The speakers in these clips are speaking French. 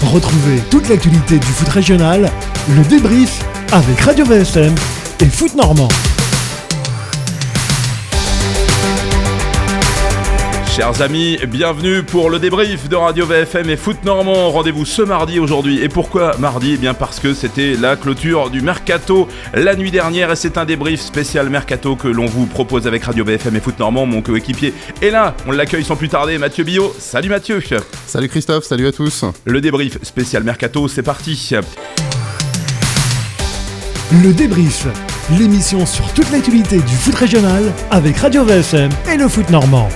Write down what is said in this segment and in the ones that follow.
Retrouvez toute l'actualité du foot régional, le débrief avec Radio VFM et Foot Normand. Chers amis, bienvenue pour le débrief de Radio VFM et Foot Normand. Rendez-vous ce mardi aujourd'hui. Et pourquoi mardi ? Eh bien parce que c'était la clôture du Mercato la nuit dernière et c'est un débrief spécial Mercato que l'on vous propose avec Radio VFM et Foot Normand. Mon coéquipier est là, on l'accueille sans plus tarder, Mathieu Billot. Salut Mathieu. Salut Christophe, salut à tous. Le débrief spécial Mercato, c'est parti. Le débrief, l'émission sur toute l'actualité du foot régional avec Radio VFM et le Foot Normand.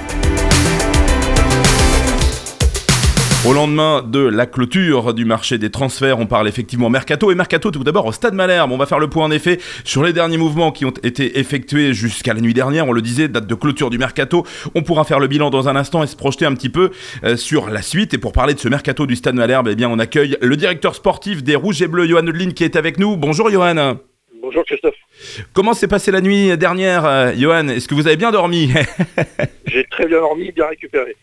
Au lendemain de la clôture du marché des transferts, on parle effectivement Mercato. Et Mercato tout d'abord au Stade Malherbe. On va faire le point en effet sur les derniers mouvements qui ont été effectués jusqu'à la nuit dernière. On le disait, date de clôture du Mercato. On pourra faire le bilan dans un instant et se projeter un petit peu sur la suite. Et pour parler de ce Mercato du Stade Malherbe, eh bien, on accueille le directeur sportif des Rouges et Bleus, Johan Odeline, qui est avec nous. Bonjour Johan. Bonjour Christophe. Comment s'est passée la nuit dernière, Johan ? Est-ce que vous avez bien dormi ? J'ai très bien dormi, bien récupéré.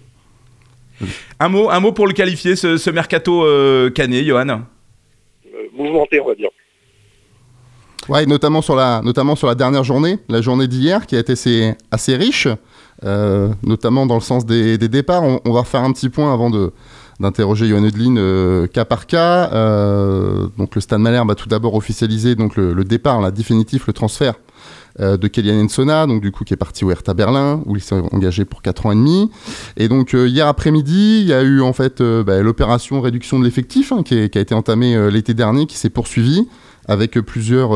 Un mot pour le qualifier, ce Mercato canet, Johan. Mouvementé, on va dire. Ouais, notamment sur la dernière journée, la journée d'hier, qui a été assez riche, notamment dans le sens des départs. On va refaire un petit point avant d'interroger Johan Odeline cas par cas. Donc le Stade Malherbe a tout d'abord officialisé donc le départ, la définitif, le transfert de Kylian Nsona, donc du coup qui est parti au Hertha Berlin où il s'est engagé pour 4 ans et demi. Et donc hier après-midi, il y a eu en fait l'opération réduction de l'effectif qui a été entamée l'été dernier, qui s'est poursuivie avec plusieurs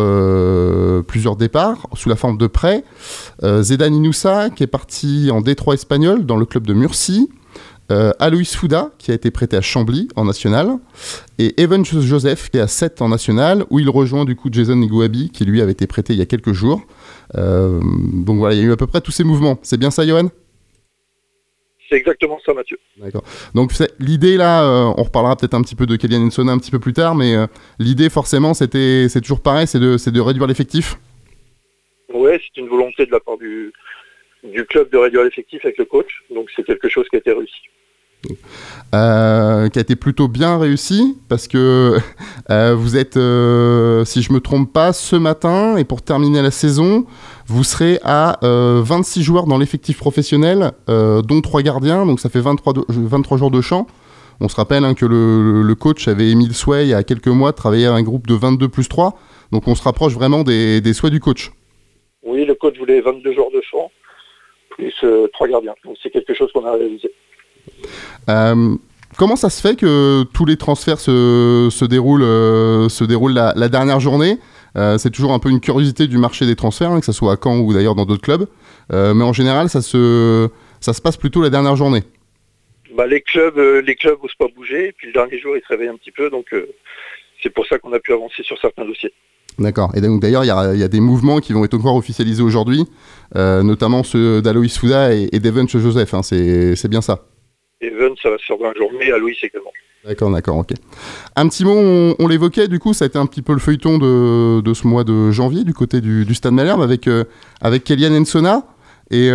départs sous la forme de prêts. Zedan Inoussa qui est parti en Détroit espagnol dans le club de Murcie. Alois Fouda qui a été prêté à Chambly en national, et Evan Joseph qui est à 7 en national, où il rejoint du coup Jason Igouabi qui lui avait été prêté il y a quelques jours. Donc voilà, il y a eu à peu près tous ces mouvements. C'est bien ça, Johan ? C'est exactement ça, Mathieu. D'accord. Donc l'idée là, on reparlera peut-être un petit peu de Kylian Nsona un petit peu plus tard, mais l'idée forcément c'est toujours pareil, c'est de réduire l'effectif. Ouais, c'est une volonté de la part du club de réduire l'effectif avec le coach, donc c'est quelque chose qui a été réussi. Qui a été plutôt bien réussi parce que vous êtes, si je me trompe pas, ce matin, et pour terminer la saison, vous serez à 26 joueurs dans l'effectif professionnel, dont 3 gardiens, donc ça fait 23 jours de champ. On se rappelle que le coach avait émis le souhait il y a quelques mois de travailler avec un groupe de 22 plus 3, donc on se rapproche vraiment des souhaits du coach. Oui, le coach voulait 22 joueurs de champ plus 3 gardiens, donc c'est quelque chose qu'on a réalisé. Comment ça se fait que tous les transferts se déroulent la dernière journée ? C'est toujours un peu une curiosité du marché des transferts, que ce soit à Caen ou d'ailleurs dans d'autres clubs. Mais en général, ça se passe plutôt la dernière journée. Les clubs n'osent pas bouger, et puis le dernier jour, ils se réveillent un petit peu, donc c'est pour ça qu'on a pu avancer sur certains dossiers. D'accord. Et donc d'ailleurs, il y a des mouvements qui vont être encore officialisés aujourd'hui, notamment ceux d'Alois Fouda et d'Evan Joseph. C'est bien ça. Evan, ça va se faire dans la journée, Alois également. D'accord, ok. Un petit mot, on l'évoquait, du coup, ça a été un petit peu le feuilleton de ce mois de janvier, du côté du Stade Malherbe, avec Kylian Nsona. Et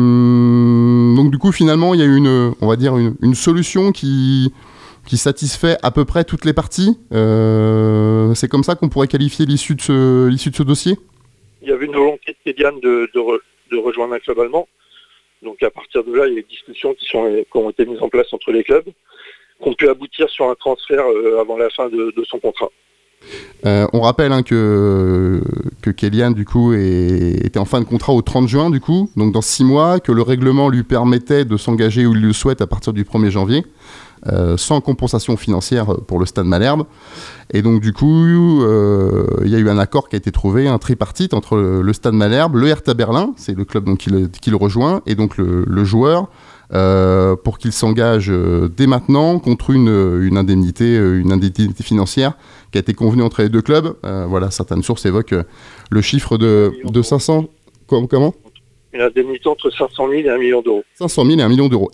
donc du coup, finalement, il y a eu une solution qui satisfait à peu près toutes les parties. C'est comme ça qu'on pourrait qualifier l'issue de ce dossier ? Il y avait une volonté de Kylian de rejoindre un club allemand. Donc à partir de là, il y a des discussions qui ont été mises en place entre les clubs, qui ont pu aboutir sur un transfert avant la fin de son contrat. On rappelle que Kylian du coup était en fin de contrat au 30 juin du coup, donc dans 6 mois, que le règlement lui permettait de s'engager où il le souhaite à partir du 1er janvier. Sans compensation financière pour le Stade Malherbe. Et donc du coup, il y a eu un accord qui a été trouvé, un tripartite entre le Stade Malherbe, le Hertha Berlin, c'est le club donc, qui le rejoint, et donc le joueur, pour qu'il s'engage dès maintenant contre une indemnité financière qui a été convenue entre les deux clubs. Voilà, certaines sources évoquent le chiffre de 500... Comment ? Une indemnité entre 500 000 et 1 million d'euros. 500 000 et 1 million d'euros.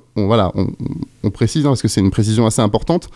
On précise, parce que c'est une précision assez importante.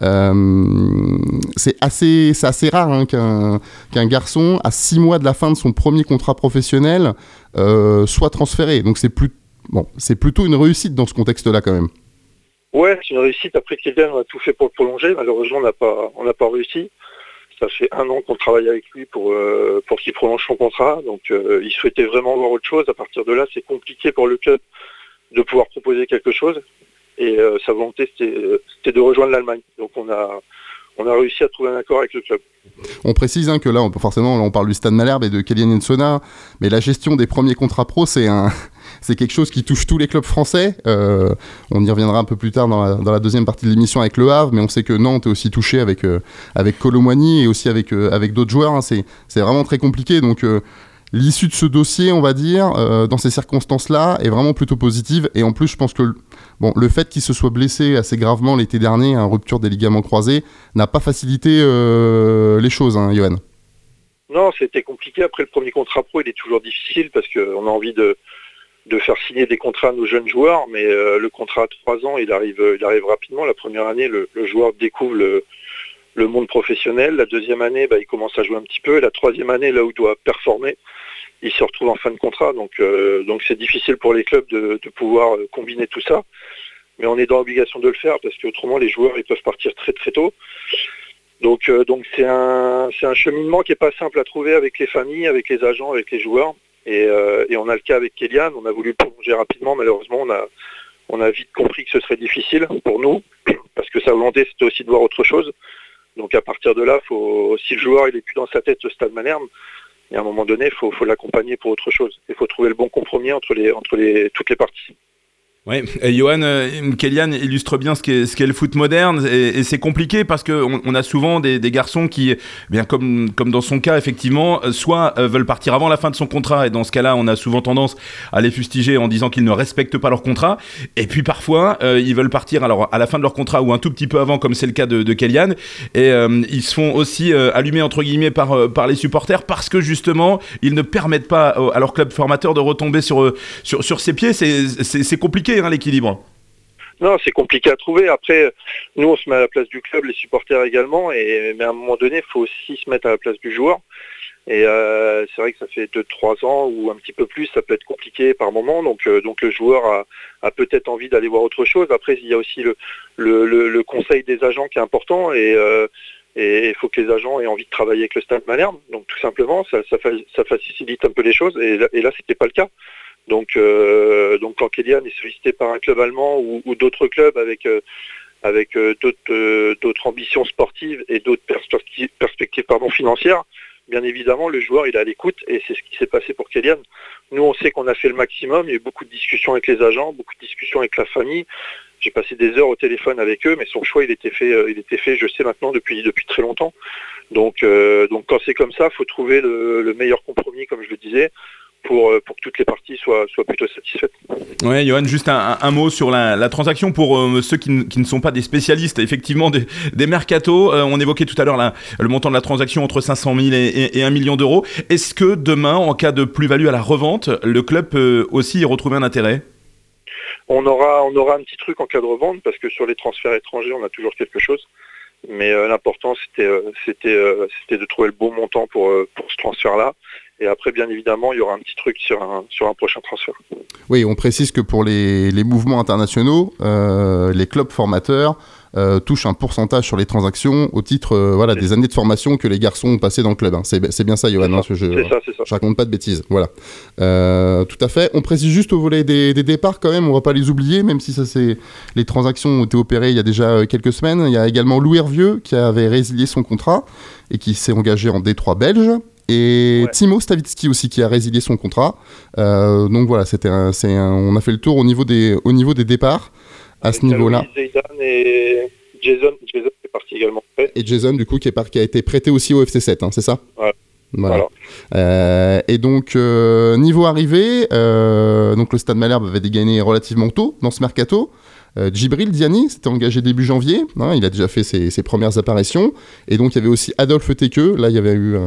C'est assez rare qu'un garçon, à 6 mois de la fin de son premier contrat professionnel, soit transféré. Donc c'est plutôt une réussite dans ce contexte-là, quand même. Ouais, c'est une réussite. Après Kylian, on a tout fait pour le prolonger. Malheureusement, on n'a pas réussi. Ça fait 1 an qu'on travaille avec lui pour qu'il prolonge son contrat. Donc, il souhaitait vraiment voir autre chose. À partir de là, c'est compliqué pour le club de pouvoir proposer quelque chose. Et sa volonté, c'était de rejoindre l'Allemagne. Donc, on a réussi à trouver un accord avec le club. On précise que là, on parle du Stade Malherbe et de Kylian Nsona, mais la gestion des premiers contrats pro, c'est quelque chose qui touche tous les clubs français. On y reviendra un peu plus tard dans la deuxième partie de l'émission avec Le Havre, mais on sait que Nantes est aussi touché avec Kolo Muani et aussi avec d'autres joueurs. Hein. C'est vraiment très compliqué. Donc, l'issue de ce dossier, on va dire, dans ces circonstances-là, est vraiment plutôt positive. Et en plus, je pense que le fait qu'il se soit blessé assez gravement l'été dernier, rupture des ligaments croisés, n'a pas facilité les choses, hein, Johan. Non, c'était compliqué. Après, le premier contrat pro, il est toujours difficile parce qu'on a envie de faire signer des contrats à nos jeunes joueurs. Mais le contrat à 3 ans, il arrive rapidement. La première année, le joueur découvre le monde professionnel. La deuxième année, il commence à jouer un petit peu. Et la troisième année, là où il doit performer, il se retrouve en fin de contrat. Donc c'est difficile pour les clubs de pouvoir combiner tout ça. Mais on est dans l'obligation de le faire parce qu'autrement, les joueurs, ils peuvent partir très très tôt. Donc c'est un cheminement qui n'est pas simple à trouver avec les familles, avec les agents, avec les joueurs. Et on a le cas avec Kylian. On a voulu le prolonger rapidement. Malheureusement, on a vite compris que ce serait difficile pour nous parce que sa volonté, c'était aussi de voir autre chose. Donc à partir de là, si le joueur il est plus dans sa tête, ce Stade Malherbe, et à un moment donné, il faut l'accompagner pour autre chose. Il faut trouver le bon compromis entre toutes les parties. Oui, et Johan, Kylian illustre bien ce qu'est le foot moderne, et c'est compliqué parce qu'on a souvent des garçons qui, bien comme dans son cas effectivement, soit veulent partir avant la fin de son contrat, et dans ce cas-là on a souvent tendance à les fustiger en disant qu'ils ne respectent pas leur contrat, et puis parfois ils veulent partir alors à la fin de leur contrat ou un tout petit peu avant, comme c'est le cas de Kylian, et ils se font aussi allumer entre guillemets par les supporters parce que justement ils ne permettent pas à leur club formateur de retomber sur ses pieds. C'est compliqué, l'équilibre. Non, c'est compliqué à trouver. Après, nous, on se met à la place du club, les supporters également, mais à un moment donné, il faut aussi se mettre à la place du joueur. Et c'est vrai que ça fait 2-3 ans ou un petit peu plus, ça peut être compliqué par moment. Donc le joueur a peut-être envie d'aller voir autre chose. Après, il y a aussi le conseil des agents qui est important, et il faut que les agents aient envie de travailler avec le Stade Malherbe. Donc tout simplement, ça facilite un peu les choses. Et là, c'était pas le cas. Donc quand Kylian est sollicité par un club allemand ou d'autres clubs avec d'autres ambitions sportives et d'autres perspectives financières, bien évidemment le joueur il est à l'écoute, et c'est ce qui s'est passé pour Kylian. Nous on sait qu'on a fait le maximum, il y a eu beaucoup de discussions avec les agents, beaucoup de discussions avec la famille. J'ai passé des heures au téléphone avec eux, mais son choix il était fait, je sais maintenant, depuis très longtemps. Donc quand c'est comme ça, il faut trouver le meilleur compromis, comme je le disais, pour que toutes les parties soient plutôt satisfaites. Ouais, Johan, juste un mot sur la transaction pour ceux qui ne sont pas des spécialistes, effectivement, des mercatos. On évoquait tout à l'heure le montant de la transaction entre 500 000 et 1 million d'euros. Est-ce que demain, en cas de plus-value à la revente, le club peut aussi y retrouver un intérêt ? On aura un petit truc en cas de revente, parce que sur les transferts étrangers, on a toujours quelque chose. Mais l'important, c'était de trouver le bon montant pour ce transfert-là. Et après, bien évidemment, il y aura un petit truc sur un prochain transfert. Oui, on précise que pour les mouvements internationaux, les clubs formateurs touchent un pourcentage sur les transactions au titre des années de formation que les garçons ont passé dans le club. Hein. C'est bien ça, Johan. C'est ça. Je raconte pas de bêtises. Voilà. Tout à fait. On précise juste au volet des départs quand même, on va pas les oublier, même si les transactions ont été opérées il y a déjà quelques semaines. Il y a également Louis Hervieux qui avait résilié son contrat et qui s'est engagé en D3 belge. Et Timo Stavitsky aussi qui a résilié son contrat. Donc voilà, on a fait le tour au niveau des départs à ce niveau-là. Zidane et Jason est parti également. Et Jason du coup qui a été prêté aussi au FC7, hein, c'est ça ? Ouais. Voilà. Et donc niveau arrivée, donc le Stade Malherbe avait dégainé relativement tôt dans ce mercato. Djibril Diani s'était engagé début janvier, hein, il a déjà fait ses premières apparitions, et donc il y avait aussi Adolphe Tekeu. Là il y avait eu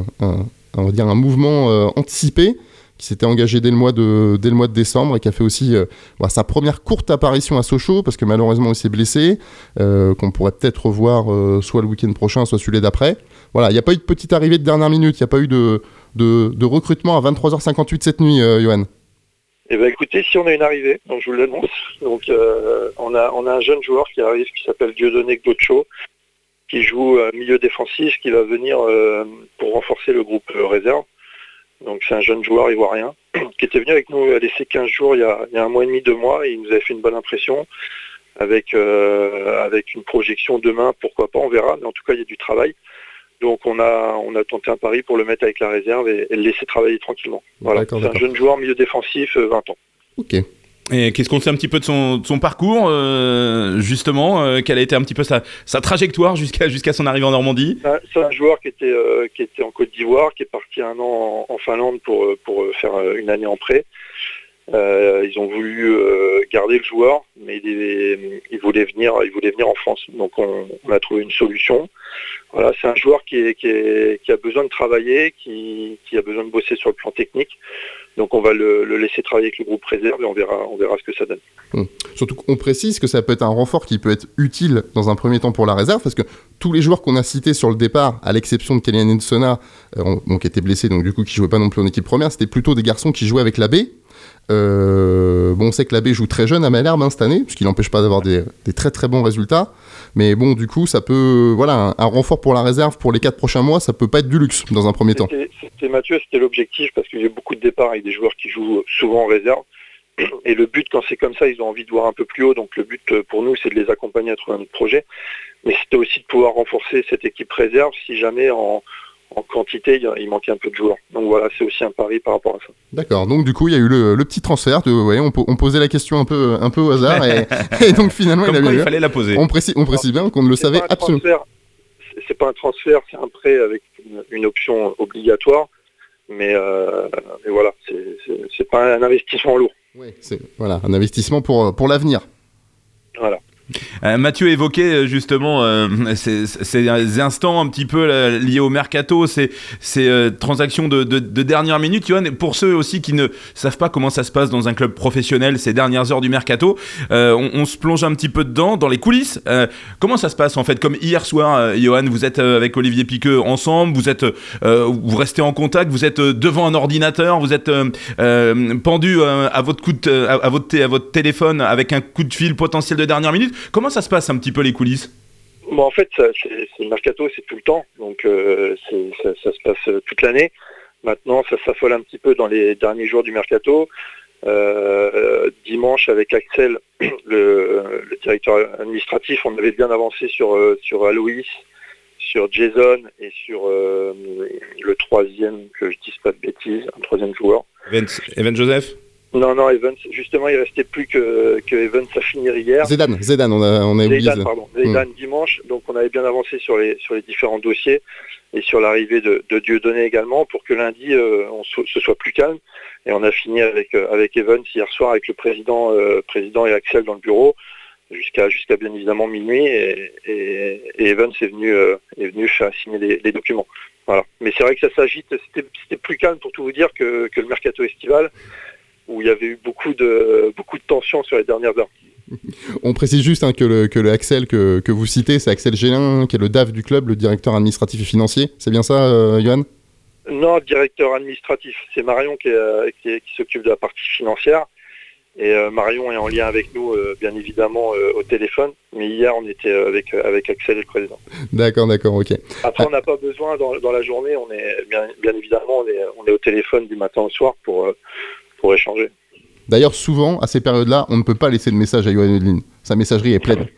un mouvement anticipé qui s'était engagé dès le mois de décembre et qui a fait aussi sa première courte apparition à Sochaux, parce que malheureusement il s'est blessé, qu'on pourrait peut-être revoir soit le week-end prochain, soit celui d'après. Voilà, il n'y a pas eu de petite arrivée de dernière minute, il n'y a pas eu de recrutement à 23h58 cette nuit, Johan. Eh ben écoutez, si on a une arrivée, donc je vous l'annonce. Donc on a un jeune joueur qui arrive qui s'appelle Dieudonné Gaucho, qui joue milieu défensif, qui va venir pour renforcer le groupe réserve. Donc c'est un jeune joueur ivoirien qui était venu avec nous à l'essai 15 jours il y a 1 mois et demi, 2 mois, et il nous avait fait une bonne impression avec une projection demain, pourquoi pas, on verra, mais en tout cas il y a du travail. Donc on a tenté un pari pour le mettre avec la réserve et le laisser travailler tranquillement. Voilà, c'est un jeune joueur milieu défensif, 20 ans. Ok. Et qu'est-ce qu'on sait un petit peu de son parcours, justement, quelle a été un petit peu sa trajectoire jusqu'à son arrivée en Normandie? C'est un joueur qui était en Côte d'Ivoire, qui est parti 1 an en Finlande pour faire une année en prêt. Ils ont voulu garder le joueur, mais il voulait venir en France. Donc on a trouvé une solution. Voilà, c'est un joueur qui a besoin de travailler, qui a besoin de bosser sur le plan technique. Donc on va le laisser travailler avec le groupe réserve et on verra ce que ça donne. Surtout qu'on précise que ça peut être un renfort qui peut être utile dans un premier temps pour la réserve, parce que tous les joueurs qu'on a cités sur le départ, à l'exception de Kylian Nsona, qui était blessé, donc du coup qui jouait pas non plus en équipe première, c'était plutôt des garçons qui jouaient avec la B. On sait que la B joue très jeune à Malherbe cette année, ce qui n'empêche pas d'avoir des très très bons résultats. Mais bon, du coup, ça peut, voilà, un renfort pour la réserve pour les 4 prochains mois, ça peut pas être du luxe dans un premier temps. C'était Mathieu, c'était l'objectif, parce qu'il y a beaucoup de départs avec des joueurs qui jouent souvent en réserve. Et le but, quand c'est comme ça, ils ont envie de voir un peu plus haut. Donc le but pour nous, c'est de les accompagner à trouver un autre projet. Mais c'était aussi de pouvoir renforcer cette équipe réserve si jamais en quantité, il manquait un peu de joueurs. Donc voilà, c'est aussi un pari par rapport à ça. D'accord, donc du coup, il y a eu le petit transfert. On posait la question un peu au hasard, et donc finalement, il fallait la poser. On précise bien qu'on ne le savait absolument pas. C'est pas un transfert, c'est un prêt avec une option obligatoire. Mais voilà, c'est pas un investissement lourd. Oui, c'est un investissement pour l'avenir. Voilà. Mathieu évoquait justement ces instants un petit peu liés au mercato, ces transactions de dernière minute. Johan, pour ceux aussi qui ne savent pas comment ça se passe dans un club professionnel ces dernières heures du mercato, on se plonge un petit peu dedans, dans les coulisses. Comment ça se passe en fait? Comme hier soir, Johan, vous êtes avec Olivier Piqueux ensemble, vous restez en contact, vous êtes devant un ordinateur, vous êtes pendu à votre téléphone avec un coup de fil potentiel de dernière minute. Comment ça se passe un petit peu les coulisses? Bon, en fait, c'est le mercato, c'est tout le temps, donc ça se passe toute l'année. Maintenant, ça s'affole un petit peu dans les derniers jours du mercato. Dimanche, avec Axel, le directeur administratif, on avait bien avancé sur Aloïs, sur Jason et sur le troisième, que je dise pas de bêtises, un troisième joueur. Evan Joseph? Non, Evans, justement, il restait plus que Evans à finir hier. Zedan, on a oublié. Zedan dimanche, donc on avait bien avancé sur les différents dossiers et sur l'arrivée de Dieudonné également, pour que lundi, ce soit plus calme. Et on a fini avec Evans hier soir, avec le président et Axel dans le bureau, jusqu'à bien évidemment minuit, et Evans est venu faire signer les documents. Voilà. Mais c'est vrai que ça s'agite, c'était plus calme pour tout vous dire que le mercato estival, où il y avait eu beaucoup de tensions sur les dernières heures. On précise juste que le Axel que vous citez, c'est Axel Gélin, qui est le DAF du club, le directeur administratif et financier. C'est bien ça, Johan? Non, directeur administratif. C'est Marion qui s'occupe de la partie financière. Et Marion est en lien avec nous, bien évidemment, au téléphone. Mais hier, on était avec Axel et le président. D'accord, ok. Après, on n'a pas besoin, dans la journée, on est bien évidemment, on est au téléphone du matin au soir pour échanger. D'ailleurs, souvent, à ces périodes-là, on ne peut pas laisser de message à Johan Edlin. Sa messagerie est pleine.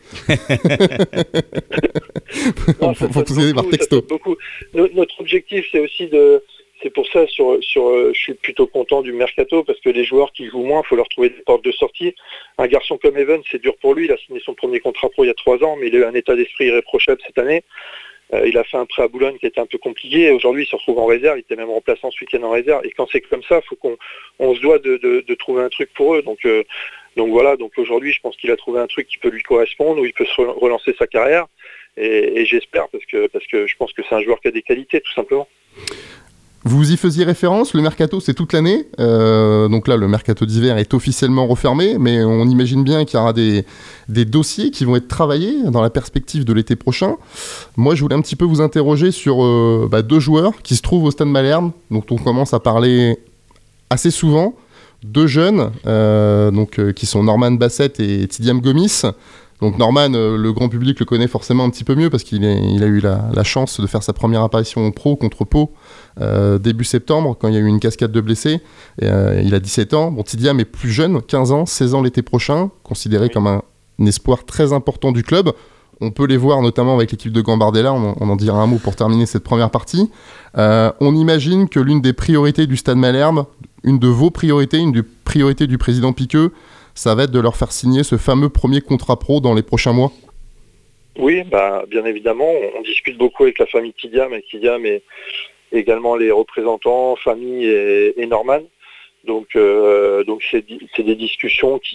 Il faut poser par texto. Notre objectif, c'est aussi c'est pour ça, je suis plutôt content du mercato, parce que les joueurs qui jouent moins, il faut leur trouver des portes de sortie. Un garçon comme Evan, c'est dur pour lui. Il a signé son premier contrat pro il y a 3 ans, mais il a eu un état d'esprit irréprochable cette année. Il a fait un prêt à Boulogne qui était un peu compliqué, et aujourd'hui il se retrouve en réserve, il était même remplaçant ce week-end en réserve, et quand c'est comme ça, il faut qu'on se doit de trouver un truc pour eux. Donc voilà, donc aujourd'hui je pense qu'il a trouvé un truc qui peut lui correspondre, où il peut se relancer sa carrière, et j'espère, parce que je pense que c'est un joueur qui a des qualités, tout simplement. Vous y faisiez référence, le mercato c'est toute l'année, donc là le mercato d'hiver est officiellement refermé, mais on imagine bien qu'il y aura des dossiers qui vont être travaillés dans la perspective de l'été prochain. Moi je voulais un petit peu vous interroger sur 2 joueurs qui se trouvent au Stade Malherbe, dont on commence à parler assez souvent. deux jeunes, qui sont Norman Bassett et Tidiam Gomis. Donc Norman, le grand public le connaît forcément un petit peu mieux parce qu'il a eu la chance de faire sa première apparition en pro contre Pau début septembre, quand il y a eu une cascade de blessés. Il a 17 ans. Bon, Tidiam est plus jeune, 15 ans, 16 ans l'été prochain, considéré comme un espoir très important du club. On peut les voir notamment avec l'équipe de Gambardella, on en dira un mot pour terminer cette première partie. On imagine que l'une des priorités du Stade Malherbe, une de vos priorités, une des priorités du président Piqueux, ça va être de leur faire signer ce fameux premier contrat pro dans les prochains mois. Oui, bien évidemment, on discute beaucoup avec la famille Tidiam, et également les représentants, famille et Norman. Donc c'est des discussions qui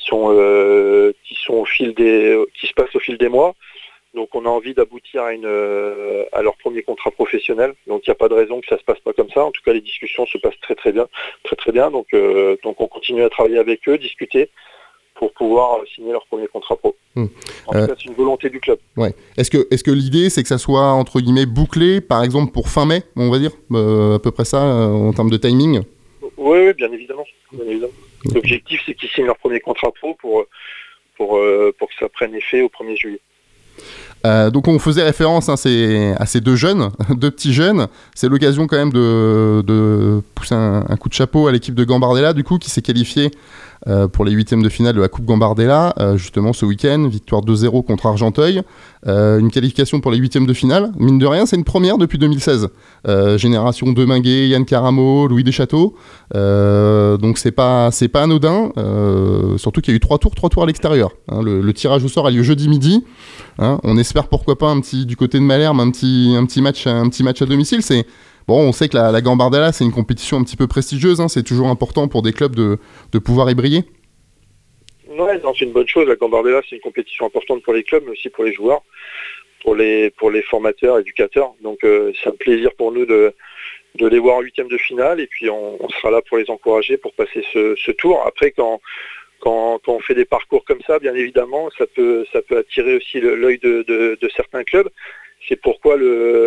se passent au fil des mois. Donc on a envie d'aboutir à leur premier contrat professionnel. Donc il n'y a pas de raison que ça se passe pas comme ça. En tout cas, les discussions se passent très très bien, très très bien. Donc on continue à travailler avec eux, discuter pour pouvoir signer leur premier contrat pro. En tout cas, c'est une volonté du club. Ouais. Est-ce que l'idée, c'est que ça soit entre guillemets bouclé, par exemple pour fin mai, on va dire, à peu près ça en termes de timing? Oui, bien évidemment. L'objectif, c'est qu'ils signent leur premier contrat pro pour que ça prenne effet au 1er juillet. Donc on faisait référence à ces deux jeunes, deux petits jeunes. C'est l'occasion quand même de pousser un coup de chapeau à l'équipe de Gambardella, du coup, qui s'est qualifiée pour les huitièmes de finale de la Coupe Gambardella, justement ce week-end, victoire 2-0 contre Argenteuil. Une qualification pour les huitièmes de finale. Mine de rien, c'est une première depuis 2016. Génération Deminguet, Yann Caramo, Louis Deschâteaux. Donc c'est pas anodin. Surtout qu'il y a eu 3 tours à l'extérieur. Hein. Le tirage au sort a lieu jeudi midi. Hein. On espère pourquoi pas du côté de Malherbe un petit match à domicile. Bon, on sait que la Gambardella, c'est une compétition un petit peu prestigieuse. Hein. C'est toujours important pour des clubs de pouvoir y briller. Ouais, c'est une bonne chose. La Gambardella, c'est une compétition importante pour les clubs, mais aussi pour les joueurs, pour les formateurs, éducateurs. Donc c'est un plaisir pour nous de les voir en huitième de finale, et puis on sera là pour les encourager pour passer ce tour. Après, quand on fait des parcours comme ça, bien évidemment, ça peut attirer aussi l'œil de certains clubs. C'est pourquoi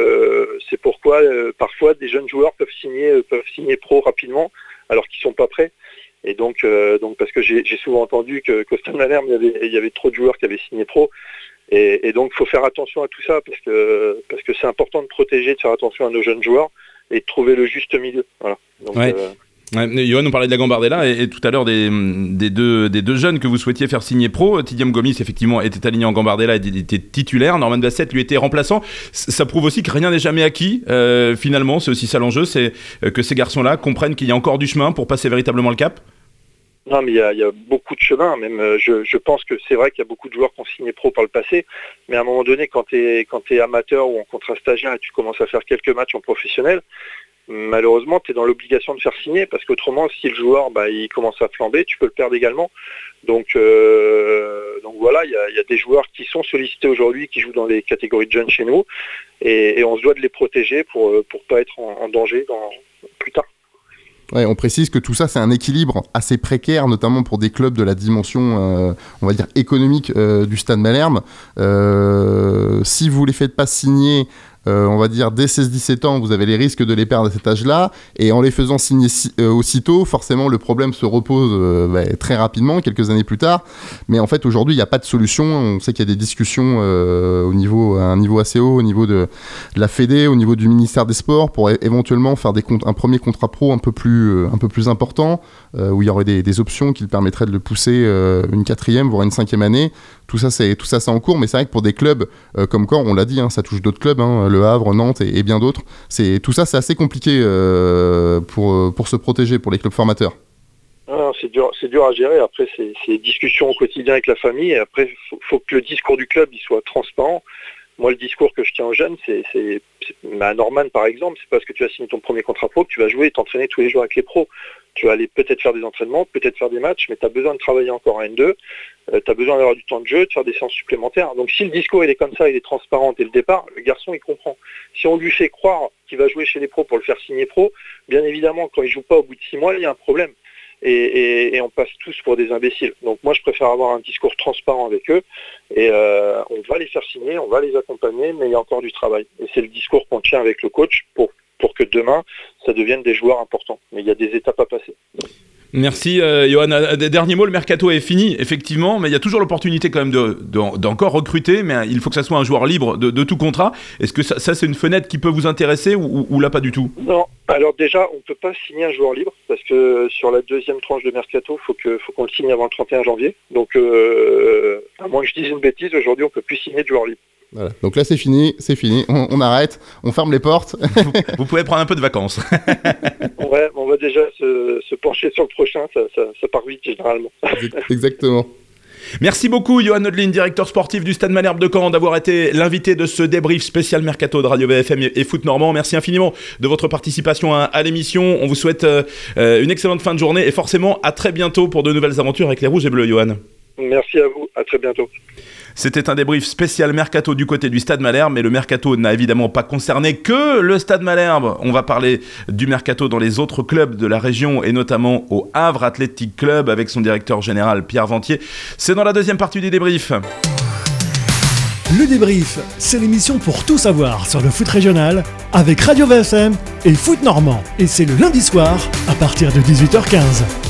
parfois des jeunes joueurs peuvent signer pro rapidement alors qu'ils sont pas prêts. Et donc parce que j'ai souvent entendu qu'au Stade Malherbe, il y avait trop de joueurs qui avaient signé pro. Et donc il faut faire attention à tout ça parce que c'est important de protéger, de faire attention à nos jeunes joueurs et de trouver le juste milieu. Voilà. Donc, ouais. Johan, on parlait de la Gambardella et tout à l'heure des deux jeunes que vous souhaitiez faire signer pro. Tidiam Gomis, effectivement, était aligné en Gambardella et était titulaire. Norman Bassett, lui, était remplaçant. Ça prouve aussi que rien n'est jamais acquis. Finalement, c'est aussi ça l'enjeu, c'est que ces garçons-là comprennent qu'il y a encore du chemin pour passer véritablement le cap. Non, mais il y a beaucoup de chemin. Même, je pense que c'est vrai qu'il y a beaucoup de joueurs qui ont signé pro par le passé. Mais à un moment donné, quand tu es amateur ou en contrat stagiaire et tu commences à faire quelques matchs en professionnel, malheureusement, tu es dans l'obligation de faire signer parce qu'autrement, si le joueur il commence à flamber, tu peux le perdre également. Donc voilà, il y a des joueurs qui sont sollicités aujourd'hui, qui jouent dans les catégories de jeunes chez nous, et on se doit de les protéger pour pas être en danger plus tard. Ouais, on précise que tout ça, c'est un équilibre assez précaire, notamment pour des clubs de la dimension, on va dire, économique du Stade Malherbe. Si vous les faites pas signer, on va dire, dès 16-17 ans, vous avez les risques de les perdre à cet âge-là. Et en les faisant signer aussitôt, forcément, le problème se repose très rapidement, quelques années plus tard. Mais en fait, aujourd'hui, il n'y a pas de solution. On sait qu'il y a des discussions à un niveau assez haut, au niveau de la Fédé, au niveau du ministère des Sports, pour éventuellement faire un premier contrat pro un peu plus important, où il y aurait des options qui permettraient de le pousser une 4e, voire une 5e année. Tout ça, c'est en cours, mais c'est vrai que pour des clubs comme Caen, on l'a dit, ça touche d'autres clubs, Le Havre, Nantes et bien d'autres. Tout ça, c'est assez compliqué pour se protéger, pour les clubs formateurs. Non, c'est dur à gérer. Après, c'est discussion au quotidien avec la famille. Et après, faut que le discours du club il soit transparent. Moi, le discours que je tiens aux jeunes, à Norman, par exemple, c'est parce que tu as signé ton premier contrat pro que tu vas jouer et t'entraîner tous les jours avec les pros. Tu vas aller peut-être faire des entraînements, peut-être faire des matchs, mais tu as besoin de travailler encore en N2, tu as besoin d'avoir du temps de jeu, de faire des séances supplémentaires. Donc si le discours il est comme ça, il est transparent dès le départ, le garçon il comprend. Si on lui fait croire qu'il va jouer chez les pros pour le faire signer pro, bien évidemment, quand il joue pas au bout de 6 mois, il y a un problème. Et on passe tous pour des imbéciles. Donc moi je préfère avoir un discours transparent avec eux et on va les faire signer, on va les accompagner, mais il y a encore du travail. Et c'est le discours qu'on tient avec le coach pour que demain ça devienne des joueurs importants. Mais il y a des étapes à passer. Merci Johan. Dernier mot, le mercato est fini, effectivement, mais il y a toujours l'opportunité quand même d'encore recruter, mais il faut que ça soit un joueur libre de tout contrat. Est-ce que ça c'est une fenêtre qui peut vous intéresser ou là pas du tout? Non, alors déjà on ne peut pas signer un joueur libre parce que sur la deuxième tranche de mercato, faut qu'on le signe avant le 31 janvier. Donc à moins que je dise une bêtise, aujourd'hui on ne peut plus signer de joueur libre. Voilà. Donc là c'est fini, on arrête, on ferme les portes. Vous pouvez prendre un peu de vacances. Ouais, on va déjà se pencher sur le prochain, ça part vite généralement. Exactement. Merci beaucoup Johan Nodelin, directeur sportif du Stade Malherbe de Caen, d'avoir été l'invité de ce débrief spécial Mercato de Radio VFM et Foot Normand. Merci infiniment de votre participation à l'émission. On vous souhaite une excellente fin de journée et forcément à très bientôt pour de nouvelles aventures avec les Rouges et Bleus, Johan. Merci à vous, à très bientôt. C'était un débrief spécial Mercato du côté du Stade Malherbe, mais le Mercato n'a évidemment pas concerné que le Stade Malherbe. On va parler du Mercato dans les autres clubs de la région et notamment au Havre Athletic Club avec son directeur général Pierre Ventier. C'est dans la deuxième partie du débrief. Le débrief, c'est l'émission pour tout savoir sur le foot régional avec Radio VFM et Foot Normand. Et c'est le lundi soir à partir de 18h15.